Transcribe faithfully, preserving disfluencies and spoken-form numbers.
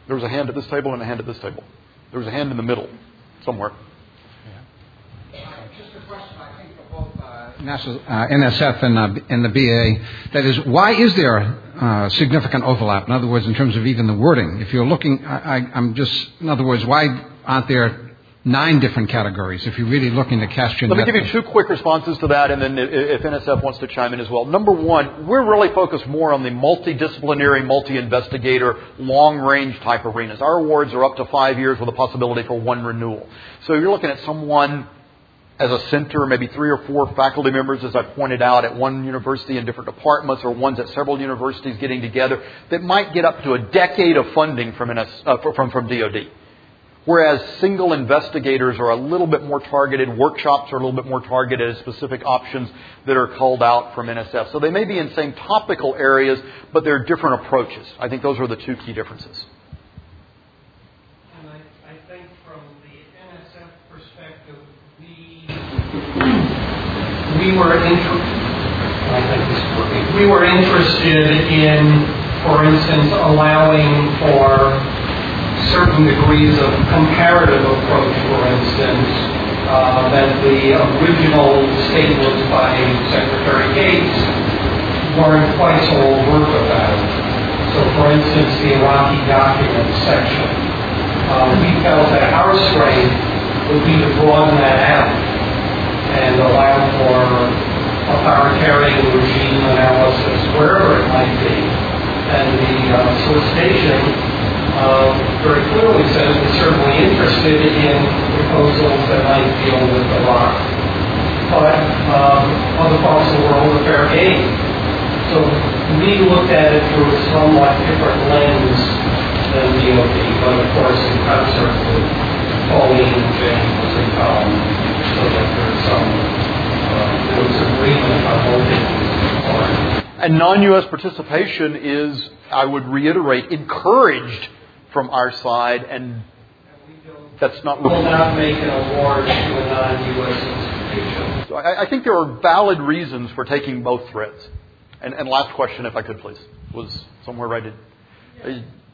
There was a hand at this table and a hand at this table. There was a hand in the middle somewhere. Just a question, I think, for both uh, NASA, uh, N S F and, uh, and the B A. That is, why is there uh, significant overlap? In other words, in terms of even the wording. If you're looking, I, I, I'm just, in other words, why aren't there nine different categories if you're really looking to cast your net? Let me net give you two quick responses to that, and then if N S F wants to chime in as well. Number one, we're really focused more on the multidisciplinary, multi-investigator, long-range type arenas. Our awards are up to five years with a possibility for one renewal. So you're looking at someone as a center, maybe three or four faculty members, as I pointed out, at one university in different departments, or ones at several universities getting together, that might get up to a decade of funding from N S, uh, from, from D O D. Whereas single investigators are a little bit more targeted, workshops are a little bit more targeted at specific options that are called out from N S F. So they may be in same topical areas, but they're different approaches. I think those are the two key differences. And I, I think from the N S F perspective, we, we were inter- I think this is working. We were interested in, for instance, allowing for certain degrees of comparative approach, for instance, uh, that the original statements by Secretary Gates weren't quite so overt about. So, for instance, the Iraqi documents section. Uh, we felt that our strength would be to broaden that out and allow for authoritarian regime analysis wherever it might be. And the uh, solicitation Uh, very clearly says we're certainly interested in proposals that might deal with Iraq. But um, other parts of the world are fair game. So we looked at it through a somewhat different lens than D O D, but of course in concert with Pauline and James and Tom, so that there's some uh, there was agreement about holding part. And non-U S participation is, I would reiterate, encouraged from our side, and that's not... We will not make an award to a non-U S institution. So I, I think there are valid reasons for taking both threads. And, and last question, if I could, please, was somewhere right in...